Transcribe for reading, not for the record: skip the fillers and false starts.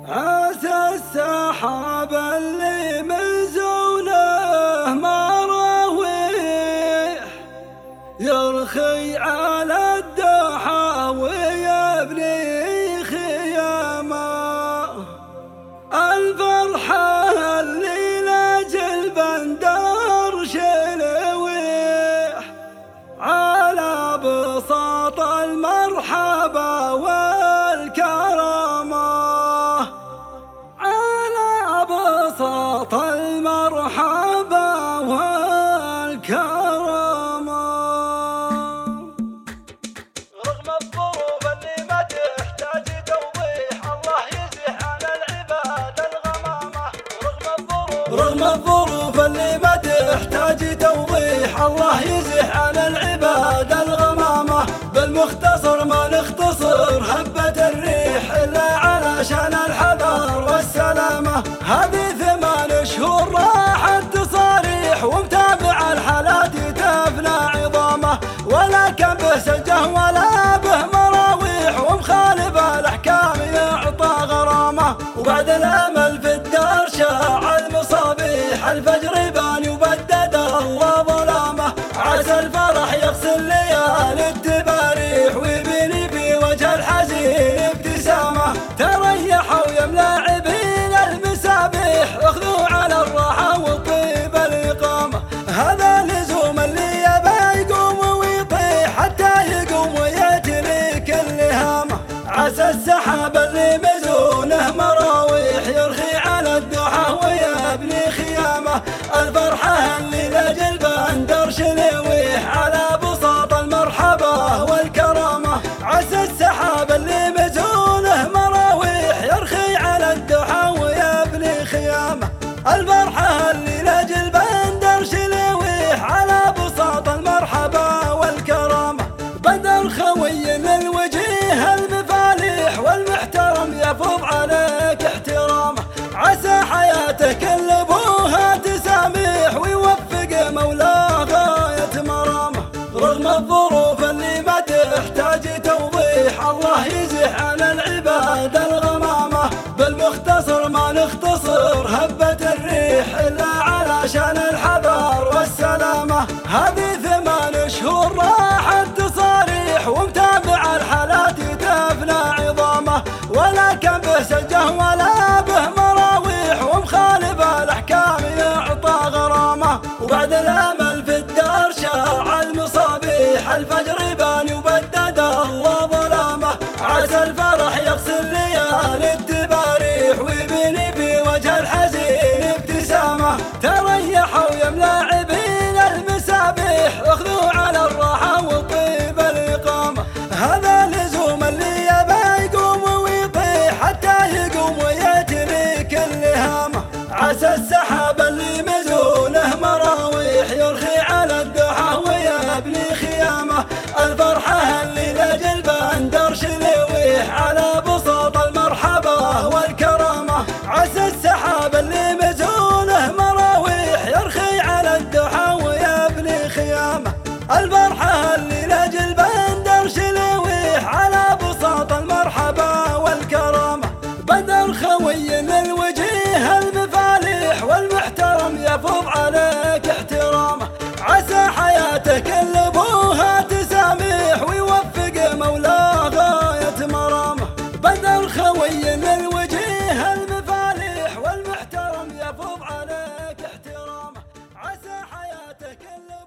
عسى السحاب اللي من زونه مراويح يرخي على الدحى ويبني خيامه. الفرحة اللي لاجل بندر شلويح على بساط المرحبا والكرامة، على بساط المرحبا والكرامة. رغم الظروف اللي ما تحتاج توضيح الله يزح عن العباد الغمامة. رغم الظروف اللي ما تحتاج توضيح الله يزح عن العباد الغمامة. بالمختصر ما نختصر هبة الريح إلا علشان الحذر والسلامة. هذه 8 شهور راحت تصاريح ومتابع الحالات تفنى عظامه، ولا كان به سجه ولا به مراويح ومخالف الأحكام يعطى غرامة. وبعد الأمل في الدار شاع المصابيح الفجر يبان يبدد الله ظلامه. عسى الفرح يغسل ليالي التباريح ويبني في وجه الحزين ابتسامة. تريحوا يا ملاعبين المسابيح اخذوا على الراحة وطيب الإقامة. هذا لزوم اللي يبى يقوم ويطيح حتى يقوم ويأتي كل هامة. عسى السحاب اللي مزونه مراويح يرخي على الدحى ويبني خيامه. الفرحة اللي لاجل بندر شلويح على بساط المرحبا والكرامة. عسى السحاب اللي مزونه مراويح يرخي على الدحى ويبني خيامه. الفرحة اللي لاجل بندر شلويح على بساط المرحبا والكرامة. بدر خوي للوجيه المفاليح والمحترم يفوض عليك احترامه. عسى حياتك اللي ابوها تساميح ويوفق مولاه غاية مرامه. رغم الظروف اللي ما تحتاج توضيح الله يزح عن العباد الغمامة. بالمختصر ما نختصر هبة الريح إلا علشان الحذر والسلامة. هذه 8 شهور راحت تصاريح ومتابع الحالات تفنى عظامه، ولا كان به سجه ولا به مراويح ومخالف الأحكام يعطى غرامة. وبعد الأمل في الدار شاع المصابيح الفجر يبان يبدد الله ظلامه. عسى الفرح يغسل ليالي التباريح ويبني في وجه الحزين ابتسامة. تريحوا يا ملاعبين المسابيح اخذوا على الراحة وطيب الإقامة. هذا لزوم اللي يبى يقوم ويطيح حتى يقوم ويأتي كل هامة. عسى السحاب اللي مزونه مراويح يرخي على الدحى ويبني خيامه. الفرحة اللي لاجل بندر شلويح على بساط المرحبا والكرامة. عسى السحاب اللي مزونه مراويح يرخي على الدحى ويبني خيامه. الفرحة اللي لاجل بندر شلويح على بساط المرحبا والكرامة. بدر خوي للوجيه المفاليح والمحترم يفوض عليك احترامه. عسى حياتك اللي ابوها تساميح ويوفق مولاه غاية مرامه. بدر خوي للوجيه المفاليح والمحترم يفوض عليك احترامه. عسى حياتك اللي